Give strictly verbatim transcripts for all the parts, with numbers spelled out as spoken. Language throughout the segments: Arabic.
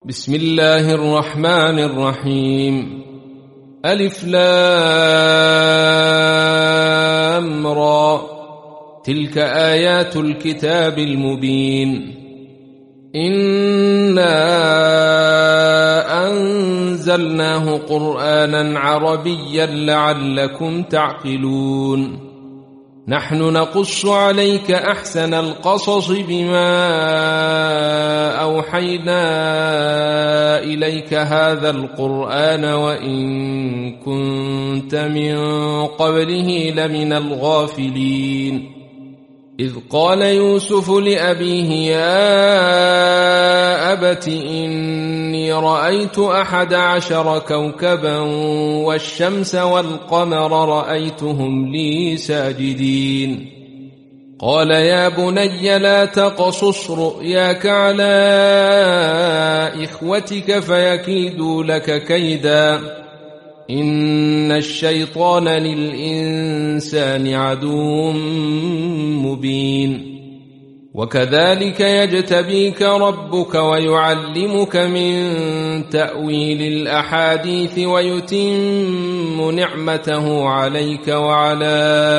بسم الله الرحمن الرحيم. ألف لام را، تلك آيات الكتاب المبين. إنا أنزلناه قرآنا عربيا لعلكم تعقلون. نحن نقص عليك أحسن القصص بما أوحينا إليك هذا القرآن وإن كنت من قبله لمن الغافلين. إذ قال يوسف لأبيه يا أبت إني رأيت أحد عشر كوكبا والشمس والقمر رأيتهم لي ساجدين. قال يا بني لا تقصص رؤياك على إخوتك فيكيدوا لك كيدا إن الشيطان للإنسان عدو مبين. وكذلك يجتبيك ربك ويعلمك من تأويل الأحاديث ويتم نعمته عليك وعلى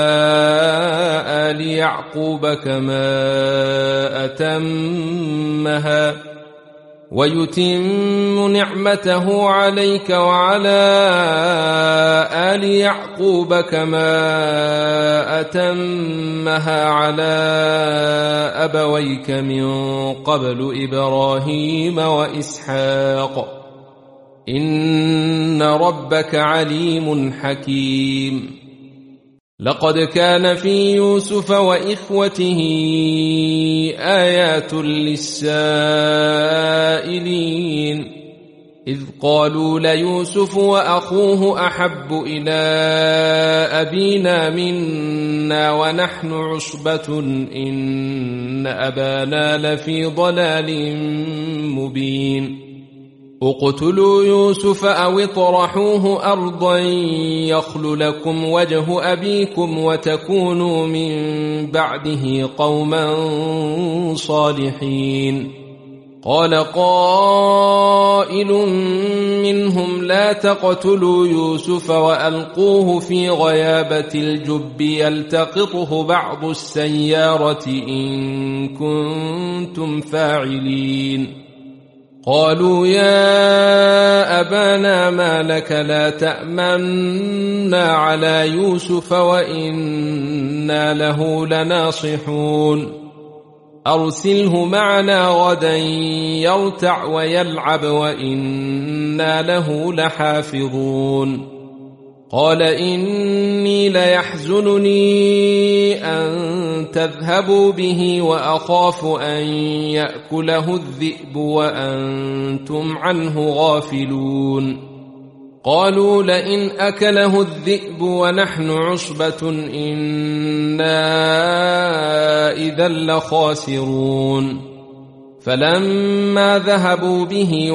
آل يعقوب كما أتمها ويتم نعمته عليك وعلى آل يعقوب كما أتمها على أبويك من قبل إبراهيم وإسحاق إن ربك عليم حكيم. لقد كان في يوسف وإخوته آيات للسائلين إذ قالوا ليوسف وأخوه أحب إلى أبينا منا ونحن عصبة إن أبانا لفي ضلال مبين. اقتلوا يوسف أو اطرحوه أرضا يخل لكم وجه أبيكم وتكونوا من بعده قوما صالحين. قال قائل منهم لا تقتلوا يوسف وألقوه في غيابة الجب يلتقطه بعض السيارة إن كنتم فاعلين. قالوا يا أبانا ما لك لا تأمنا على يوسف وإنا له لناصحون أرسله معنا غدا يرتع ويلعب وإنا له لحافظون. قال إني ليحزنني أن تذهبوا به وأخاف أن يأكله الذئب وأنتم عنه غافلون. قالوا لئن أكله الذئب ونحن عصبة إنا إذا لخاسرون. فلما ذهبوا به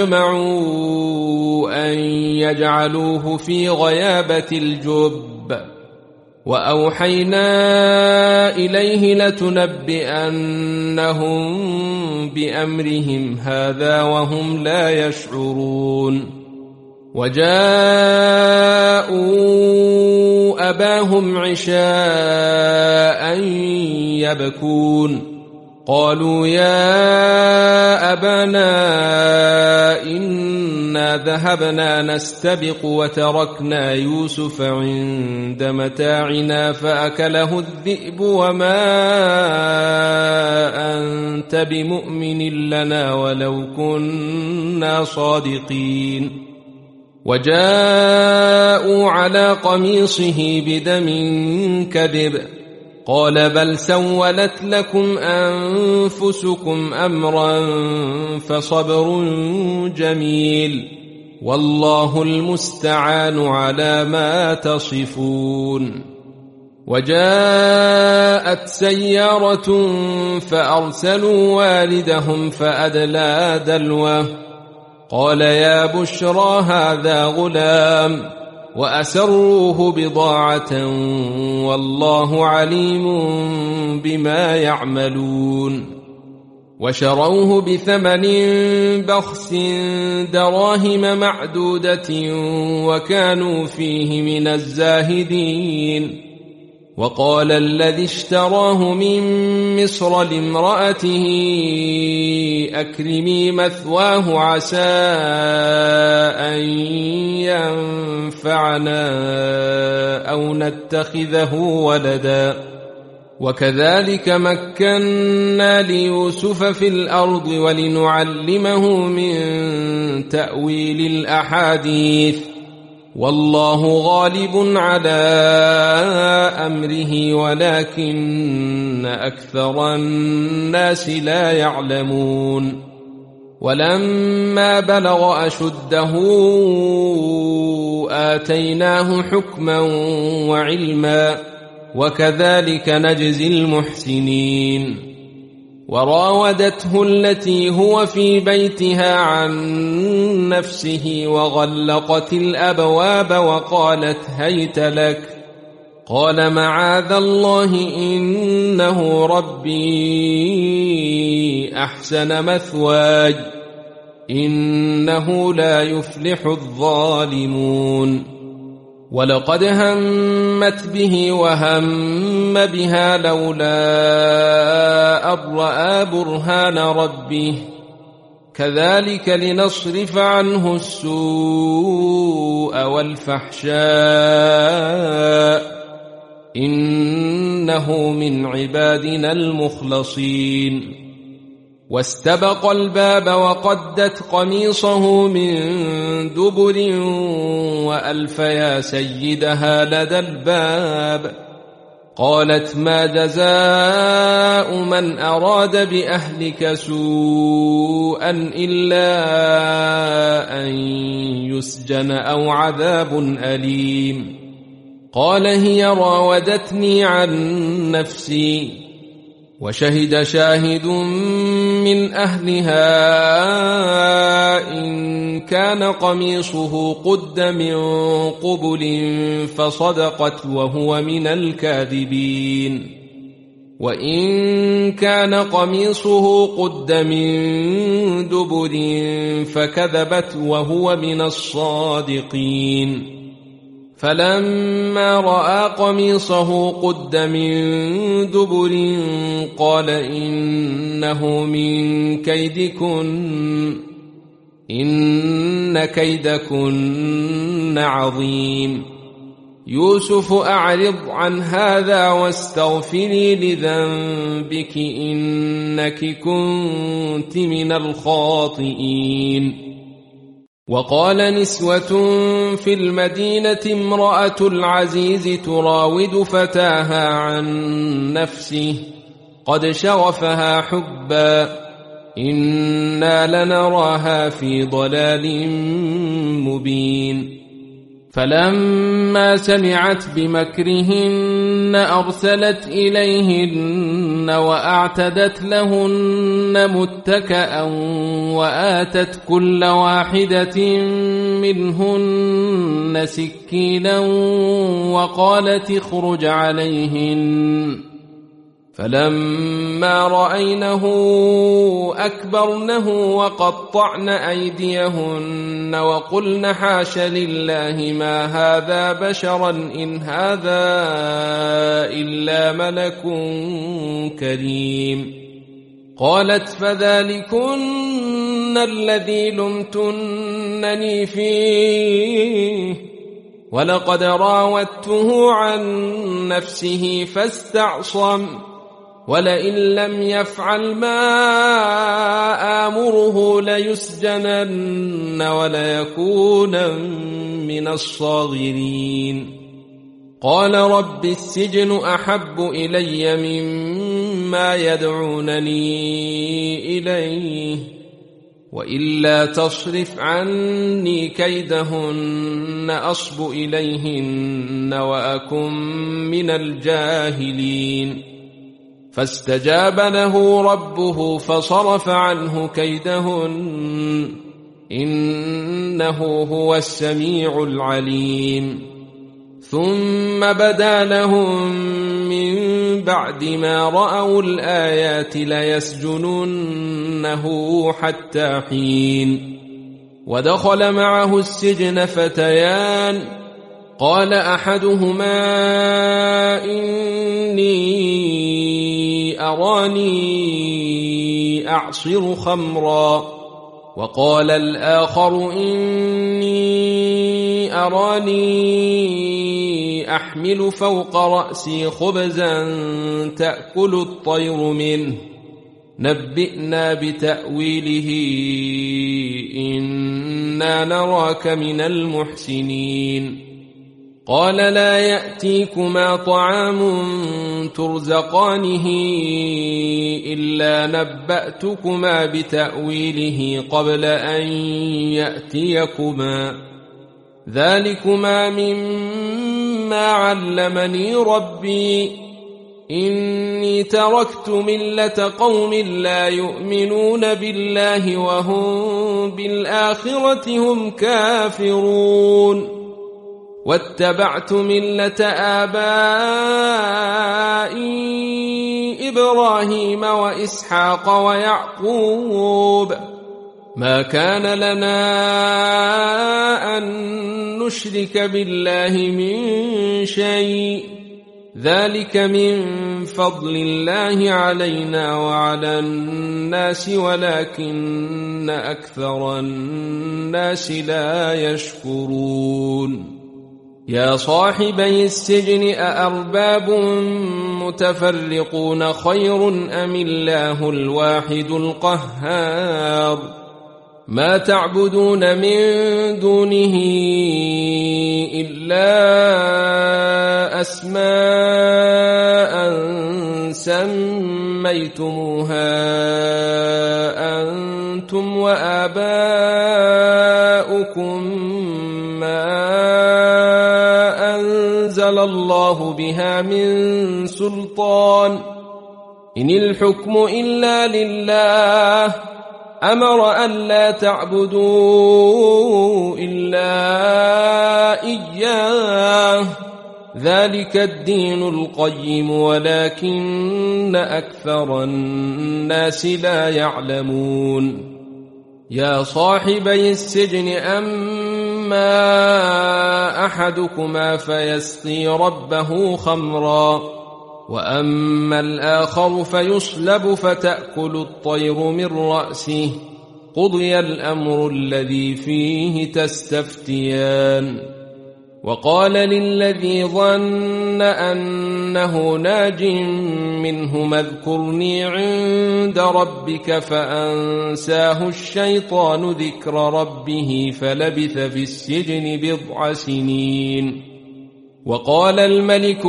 وأجمعوا أن يجعلوه في غيابة الجب وأوحينا إليه لتنبئنهم بأمرهم هذا وهم لا يشعرون. وجاءوا أباهم عشاء يبكون. قالوا يا أبانا إنا ذهبنا نستبق وتركنا يوسف عند متاعنا فأكله الذئب وما أنت بمؤمن لنا ولو كنا صادقين. وجاءوا على قميصه بدم كذب قال بل سولت لكم أنفسكم أمرا فصبر جميل والله المستعان على ما تصفون. وجاءت سيارة فأرسلوا والدهم فأدلى دلوه قال يا بشرى هذا غلام وأسروه بضاعة والله عليم بما يعملون. وشروه بثمن بخس دراهم معدودة وكانوا فيه من الزاهدين. وقال الذي اشتراه من مصر لامرأته أكرمي مثواه عسى أن ينفعنا أو نتخذه ولدا وكذلك مكنا ليوسف في الأرض ولنعلمه من تأويل الأحاديث والله غالب على أمره ولكن أكثر الناس لا يعلمون. ولما بلغ أشده آتيناه حكما وعلما وكذلك نجزي المحسنين. وراودته التي هو في بيتها عن نفسه وغلقت الأبواب وقالت هيت لك قال معاذ الله إنه ربي أحسن مثواي إنه لا يفلح الظالمون. ولقد همت به وهم بها لولا أن رأى برهان ربه كذلك لنصرف عنه السوء والفحشاء إنه من عبادنا المخلصين. واستبق الباب وقدت قميصه من دبر وألف يا سيدها لدى الباب قالت ما جزاء من أراد بأهلك سوءا إلا أن يسجن أو عذاب أليم. قال هي راودتني عن نفسي وشهد شاهد من أهلها إن كان قميصه قد من قبل فصدقت وهو من الكاذبين وإن كان قميصه قد من دبر فكذبت وهو من الصادقين. فلما رأى قميصه قد من دبر قال إنه من كيدكن إن كيدكن عظيم. يوسف أعرض عن هذا واستغفري لذنبك إنك كنت من الخاطئين. وقال نسوة في المدينة امرأة العزيز تراود فتاها عن نفسه قد شغفها حبا إنا لنراها في ضلال مبين. فلما سمعت بمكرهن أرسلت إليهن وأعتدت لهن متكأ وآتت كل واحدة منهن سكينا وقالت اخرج عليهن. فلما رأينه أكبرنه وقطعن أيديهن وقلن حاش لله ما هذا بشرا إن هذا إلا ملك كريم. قالت فذلكن الذي لمتنني فيه ولقد راودته عن نفسه فاستعصم ولئن لم يفعل ما آمره ليسجنن وليكونن من الصاغرين. قال رب السجن أحب إلي مما يدعونني إليه وإلا تصرف عني كيدهن أصب إليهن وأكن من الجاهلين. فاستجاب له ربه فصرف عنه كيدهن إنه هو السميع العليم. ثم بدا لهم من بعد ما رأوا الآيات ليسجننه حتى حين. ودخل معه السجن فتيان، قال أحدهما إني أراني أعصر خمرا، وقال الآخر إني أراني أحمل فوق رأسي خبزا تأكل الطير منه، نبئنا بتأويله إنا نراك من المحسنين. قال لا يأتيكما طعام ترزقانه إلا نبأتكما بتأويله قبل أن يأتيكما، ذلكما مما علمني ربي، إني تركت ملة قوم لا يؤمنون بالله وهم بالآخرة هم كافرون، واتبعت ملة آبائي إبراهيم وإسحاق ويعقوب، ما كان لنا أن نشرك بالله من شيء، ذلك من فضل الله علينا وعلى الناس ولكن أكثر الناس لا يشكرون. يا صاحبي السجن أأرباب متفرقون خير أم الله الواحد القهار، ما تعبدون من دونه إلا أسماء سميتموها أنتم وآباؤكم ما أنزل الله بها من سلطان، إن الحكم إلا لله، أمر أن لا تعبدوا إلا إياه، ذلك الدين القيم ولكن أكثر الناس لا يعلمون. يا صاحبي السجن أما أحدكما فيسقي ربه خمرا، وأما الآخر فيصلب فتأكل الطير من رأسه، قضي الأمر الذي فيه تستفتيان. وقال للذي ظن أنه ناج منهما اذكرني عند ربك فأنساه الشيطان ذكر ربه فلبث في السجن بضع سنين. وقال الملك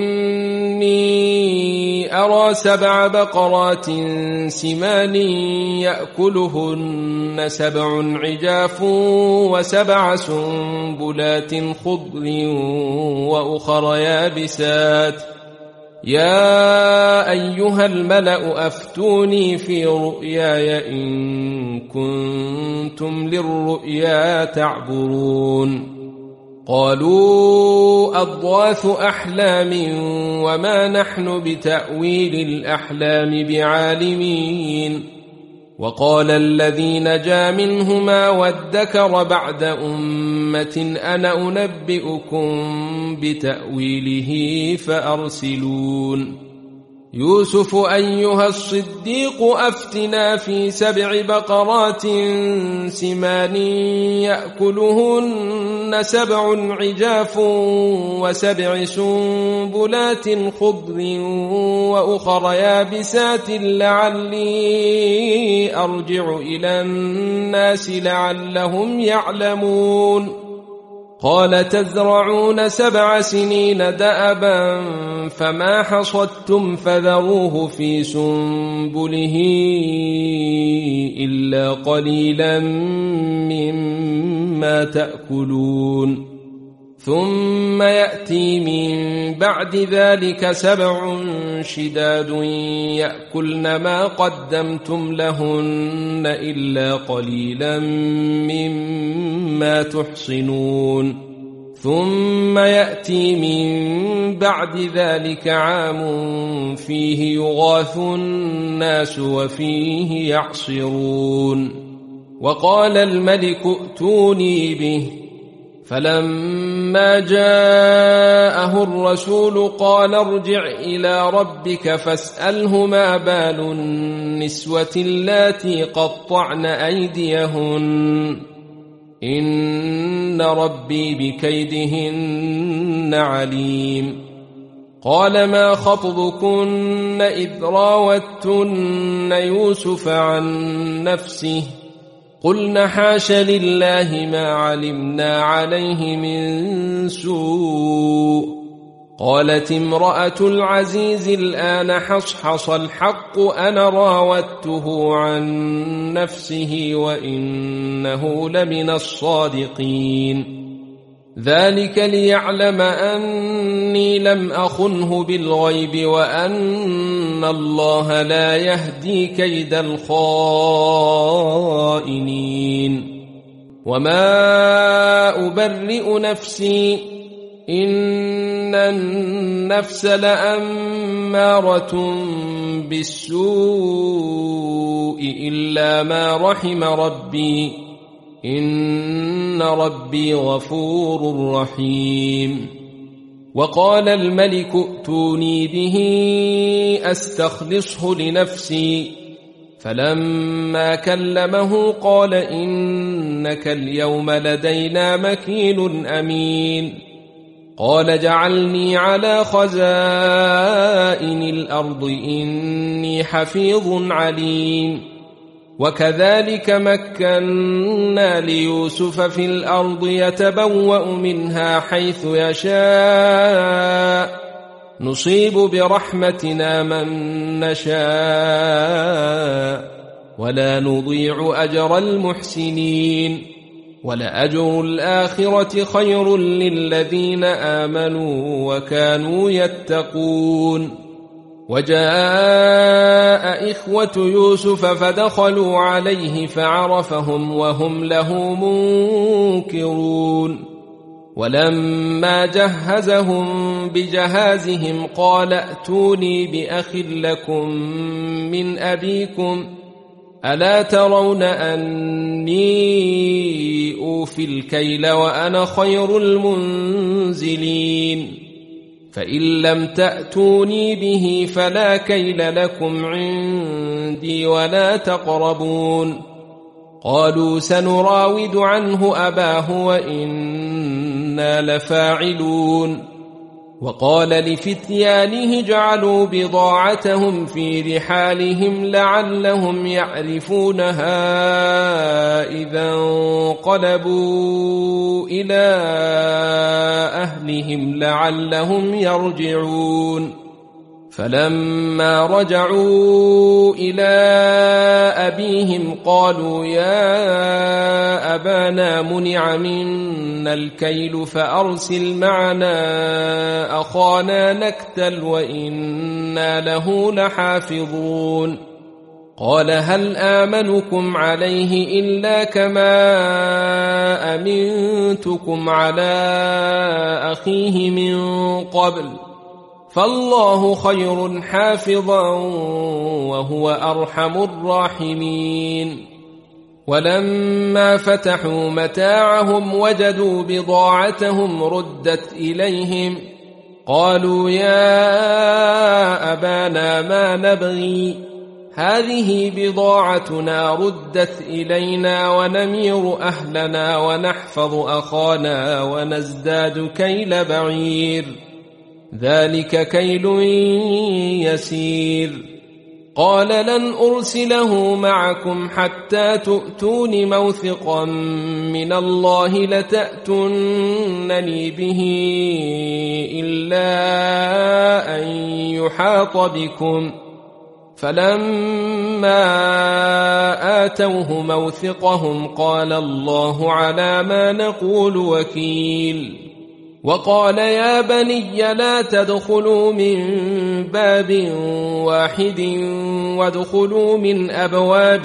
إني أرى سبع بقرات سمان يأكلهن سبع عجاف وسبع سنبلات خضر وأخر يابسات، يا أيها الملأ أفتوني في رؤياي إن كنتم للرؤيا تعبرون. قالوا أضغاث أحلام وما نحن بتأويل الأحلام بعالمين. وقال الذي نجا منهما وادكر بعد أمة أنا أنبئكم بتأويله فأرسلون. يوسف أيها الصديق أفتنا في سبع بقرات سمان يأكلهن سبع عجاف وسبع سنبلات خضر وأخر يابسات لعلي أرجع إلى الناس لعلهم يعلمون. قال تزرعون سبع سنين دأبا فما حصدتم فذروه في سنبله إلا قليلا مما تأكلون. ثم يأتي من بعد ذلك سبع شداد يأكلن ما قدمتم لهن إلا قليلا مما تحصنون. ثم يأتي من بعد ذلك عام فيه يغاث الناس وفيه يعصرون. وقال الملك ائتوني به، فلما جاءه الرسول قال ارجع إلى ربك فاسأله ما بال النسوة اللاتي قطعن أيديهن إن ربي بكيدهن عليم. قال ما خطبكن إذ راوتن يوسف عن نفسه قلن حاش لله ما علمنا عليه من سوء. قالت امرأة العزيز الآن حصحص الحق أنا راودته عن نفسه وإنه لمن الصادقين. ذلك ليعلم أني لم أخنه بالغيب وأن الله لا يهدي كيد الخائنين. وما أبرئ نفسي إن النفس لأمارة بالسوء إلا ما رحم ربي إن ربي غفور رحيم. وقال الملك ائتوني به أستخلصه لنفسي، فلما كلمه قال إنك اليوم لدينا مكين أمين. قال جعلني على خزائن الأرض إني حفيظ عليم. وكذلك مكنا ليوسف في الأرض يتبوأ منها حيث يشاء نصيب برحمتنا من نشاء ولا نضيع أجر المحسنين ولأجر الآخرة خير للذين آمنوا وكانوا يتقون. وجاء إخوة يوسف فدخلوا عليه فعرفهم وهم له منكرون. ولما جهزهم بجهازهم قال ائتوني بأخ لكم من أبيكم ألا ترون أني أوفي الكيل وأنا خير المنزلين. فإن لم تأتوني به فلا كيل لكم عندي ولا تقربون. قالوا سنراود عنه أباه وإنا لفاعلون. وقال لفتيانه اجعلوا بضاعتهم في رحالهم لعلهم يعرفونها إذا انقلبوا إلى أهلهم لعلهم يرجعون. فلما رجعوا إلى أبيهم قالوا يا أبانا منع منا الكيل فأرسل معنا أخانا نكتل وإنا له لحافظون. قال هل آمنكم عليه إلا كما أمنتكم على أخيه من قبل فالله خير حافظا وهو أرحم الراحمين. ولما فتحوا متاعهم وجدوا بضاعتهم ردت إليهم قالوا يا أبانا ما نبغي هذه بضاعتنا ردت إلينا ونمير أهلنا ونحفظ أخانا ونزداد كيل بعير ذلك كيل يسير. قال لن أرسله معكم حتى تؤتون موثقا من الله لتأتونني به إلا أن يحاط بكم. فلما آتوه موثقهم قال الله على ما نقول وكيل. وقال يا بني لا تدخلوا من باب واحد وادخلوا من أبواب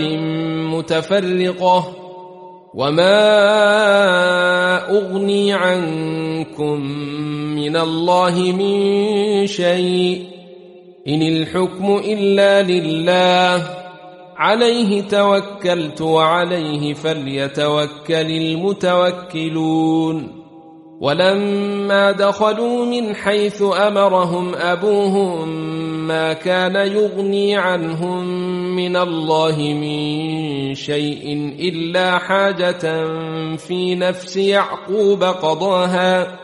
متفرقة وما أغني عنكم منكم من الله من شيء إن الحكم إلا لله عليه توكلت وعليه فليتوكل المتوكلون ولما دخلوا من حيث أمرهم أبوهم ما كان يغني عنهم من الله من شيء إلا حاجة في نفس يعقوب قضاها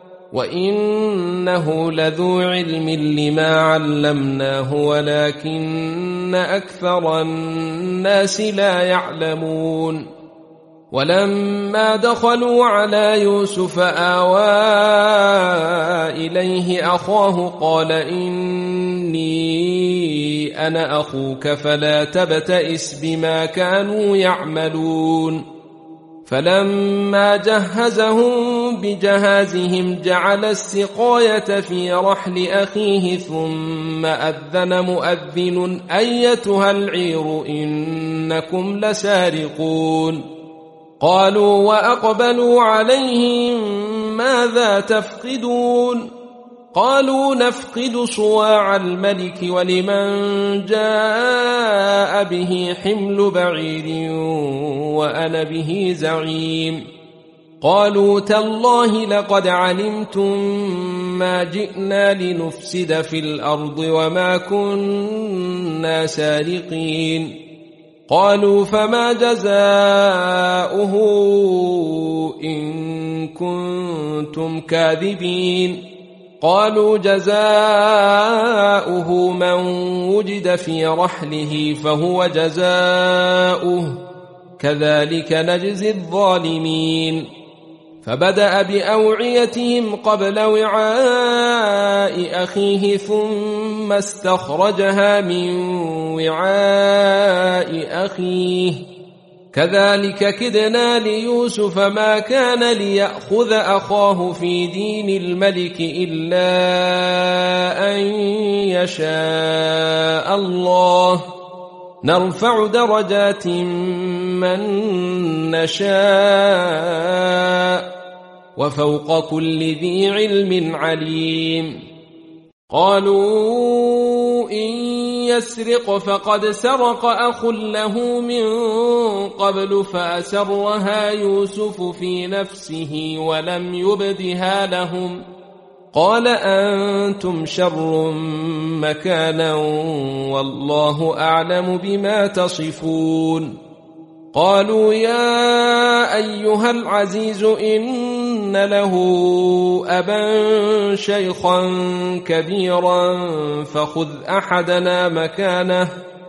وإنه لذو علم لما علمناه ولكن أكثر الناس لا يعلمون ولما دخلوا على يوسف آوى إليه أخاه قال إني أنا أخوك فلا تبتئس بما كانوا يعملون فلما جهزهم بجهازهم جعل السقاية في رحل أخيه ثم أذن مؤذن أيتها العير إنكم لسارقون قالوا وأقبلوا عليهم ماذا تفقدون قالوا نفقد صواع الملك ولمن جاء به حمل بعير وأنا به زعيم قالوا تالله لقد علمتم ما جئنا لنفسد في الأرض وما كنا سارقين قالوا فما جزاؤه إن كنتم كاذبين قالوا جزاؤه من وجد في رحله فهو جزاؤه كذلك نجزي الظالمين فبدأ بأوعيتهم قبل وعاء أخيه ثم استخرجها من وعاء أخيه كذلك كدنا ليوسف ما كان ليأخذ أخاه في دين الملك إلا أن يشاء الله نرفع درجات من نشاء وفوق كل ذي علم عليم قالوا إن يسرق فقد سرق أخ له من قبل فأسرها يوسف في نفسه ولم يبدها لهم قال أنتم شر مكانا والله أعلم بما تصفون قالوا يا أيها العزيز إن له أبا شيخا كبيرا فخذ أحدنا مكانه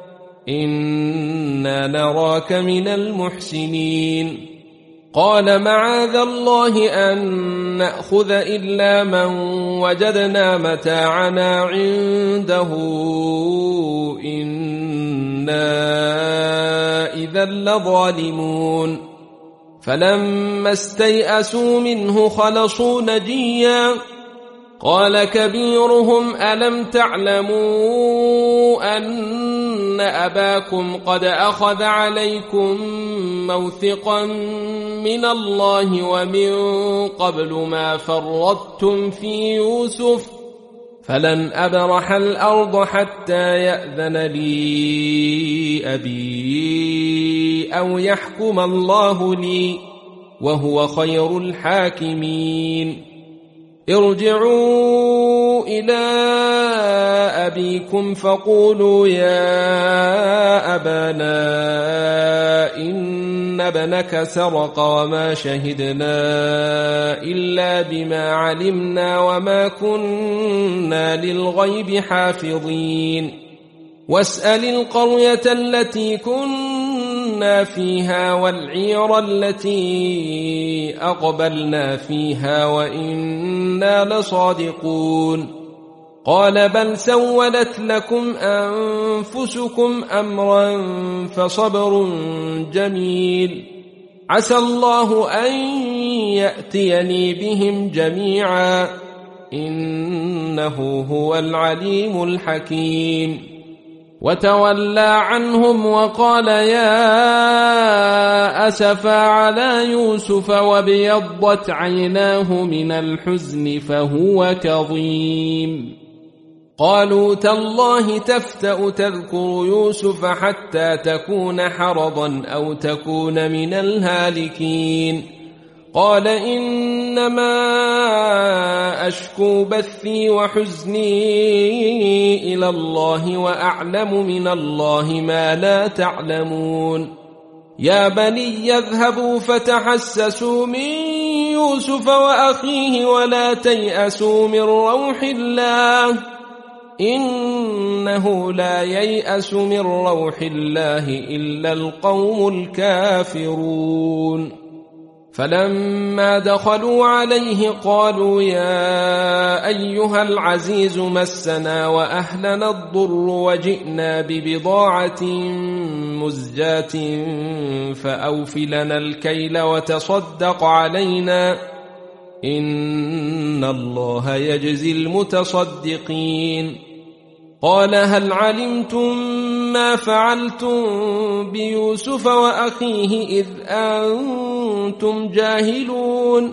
إنا نراك من المحسنين قال معاذ الله أن نأخذ إلا من وجدنا متاعنا عنده إنا إذا لظالمون فلما استيئسوا منه خلصوا نجيا قال كبيرهم ألم تعلموا أن أباكم قد أخذ عليكم موثقا من الله ومن قبل ما فرطتم في يوسف فلن أبرح الأرض حتى يأذن لي أبي أو يحكم الله لي وهو خير الحاكمين ارجعوا إلى أبيكم فقولوا يا أبانا إن ابنك سرق وما شهدنا إلا بما علمنا وما كنا للغيب حافظين واسأل القرية التي كنا فيها والعير التي أقبلنا فيها وإنا لصادقون قال بل سولت لكم أنفسكم أمرا فصبر جميل عسى الله أن يأتيني بهم جميعا إنه هو العليم الحكيم وتولى عنهم وقال يا أسفا على يوسف وابيضت عيناه من الحزن فهو كظيم. قالوا تالله تفتأ تذكر يوسف حتى تكون حرضا أو تكون من الهالكين. قال إنما أشكو بثي وحزني إلى الله وأعلم من الله ما لا تعلمون. يا بني يذهبوا فتحسسوا من يوسف وأخيه ولا تيأسوا من روح الله إنه لا ييأس من روح الله إلا القوم الكافرون. فلما دخلوا عليه قالوا يا أيها العزيز مسنا وأهلنا الضر وجئنا ببضاعة مزجاة فأوف لنا الكيل وتصدق علينا إن الله يجزي المتصدقين. قال هل علمتم ما فعلتم بيوسف وأخيه إذ أنتم جاهلون؟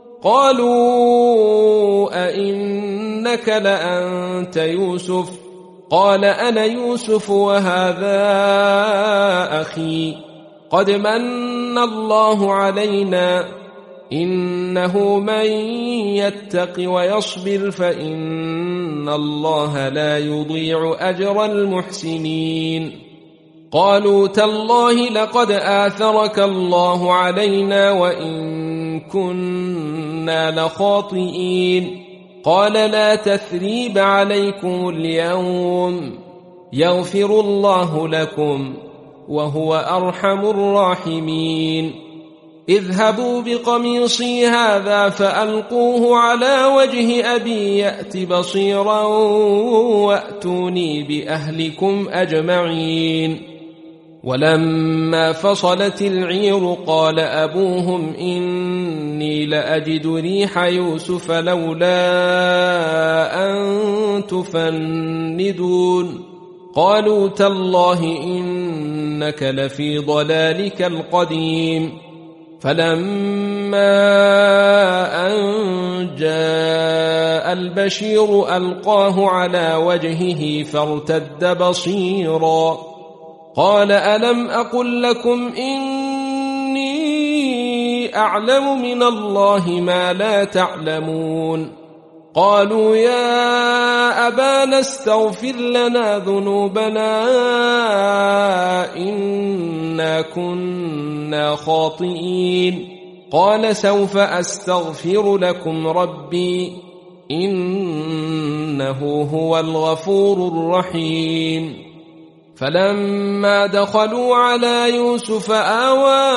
قالوا أئنك لأنت يوسف؟ قال أنا يوسف وهذا أخي قد من الله علينا إنه من يتق ويصبر فإن الله لا يضيع أجر المحسنين. قالوا تالله لقد آثرك الله علينا وإن كنا لخاطئين. قال لا تثريب عليكم اليوم يغفر الله لكم وهو أرحم الراحمين. اذهبوا بقميصي هذا فألقوه على وجه أبي يأت بصيرا وأتوني بأهلكم أجمعين. ولما فصلت العير قال أبوهم إني لأجد ريح يوسف لولا أن تفندون. قالوا تالله إنك لفي ضلالك القديم. فلما أن جاء البشير ألقاه على وجهه فارتد بصيرا. قال ألم أقل لكم إني أعلم من الله ما لا تعلمون؟ قالوا يا أبانا استغفر لنا ذنوبنا إنا كنا خاطئين. قال سوف أستغفر لكم ربي إنه هو الغفور الرحيم. فلما دخلوا على يوسف آوى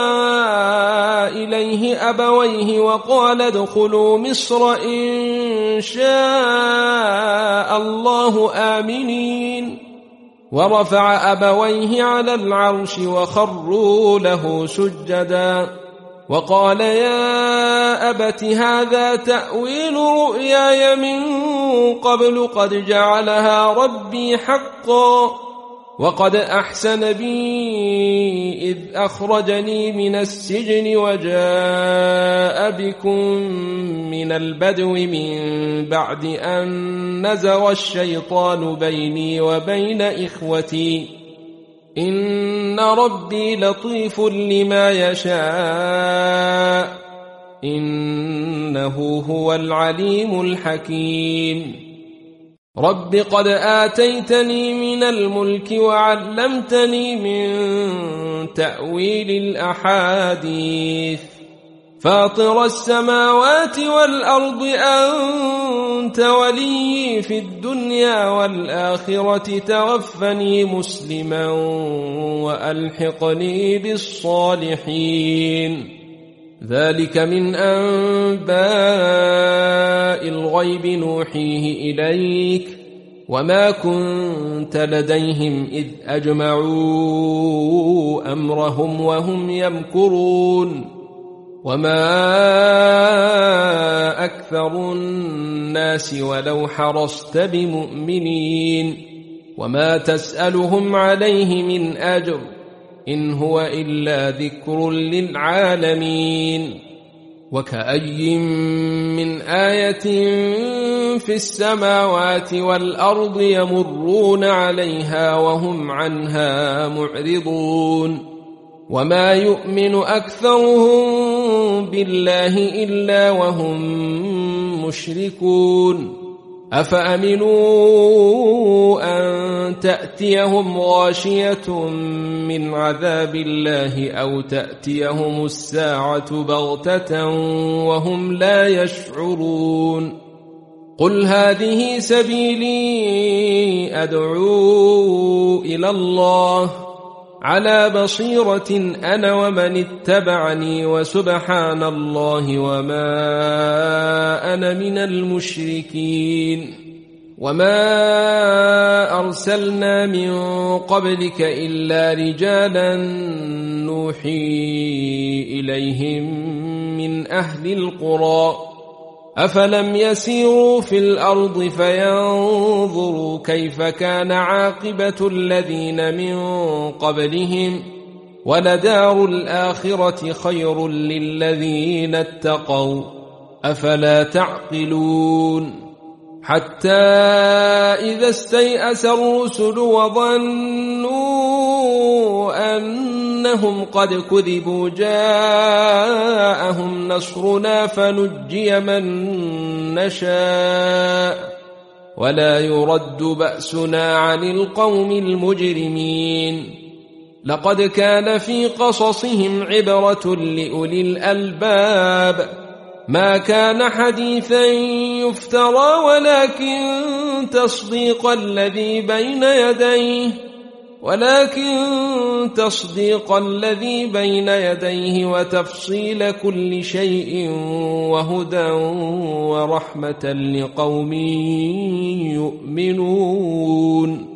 إليه أبويه وقال ادخلوا مصر إن شاء الله آمنين. ورفع أبويه على العرش وخروا له سجدا وقال يا أبت هذا تأويل رؤياي من قبل قد جعلها ربي حقا وقد أحسن بي إذ أخرجني من السجن وجاء بكم من البدو من بعد أن نزغ الشيطان بيني وبين إخوتي إن ربي لطيف لما يشاء إنه هو العليم الحكيم. رب قد آتيتني من الملك وعلمتني من تأويل الأحاديث فاطر السماوات والأرض أنت ولي في الدنيا والآخرة توفني مسلما وألحقني بالصالحين. ذلك من أنباء الغيب نوحيه إليك وما كنت لديهم إذ أجمعوا أمرهم وهم يمكرون وما أكثر الناس ولو حرصت بمؤمنين وما تسألهم عليه من أجر إن هو إلا ذكر للعالمين. وكأي من آية في السماوات والأرض يمرون عليها وهم عنها معرضون وما يؤمن أكثرهم بالله إلا وهم مشركون. أفأمنوا أن تأتيهم غاشية من عذاب الله أو تأتيهم الساعة بغتة وهم لا يشعرون. قل هذه سبيلي أدعو إلى الله على بصيرة أنا ومن اتبعني وسبحان الله وما أنا من المشركين. وما أرسلنا من قبلك إلا رجالا نوحي إليهم من أهل القرى أفلم يسيروا في الأرض فينظروا كيف كان عاقبة الذين من قبلهم ولدار الآخرة خير للذين اتقوا أفلا تعقلون. حتى إذا استيأس الرسل وظنوا أنهم قد كذبوا جاءهم نصرنا فنجي من نشاء ولا يرد بأسنا عن القوم المجرمين. لقد كان في قصصهم عبرة لأولي الألباب ما كان حديثا يفترى ولكن تصديق الذي بين يديه ولكن تصديق الذي بين يديه وتفصيل كل شيء وهدى ورحمة لقوم يؤمنون.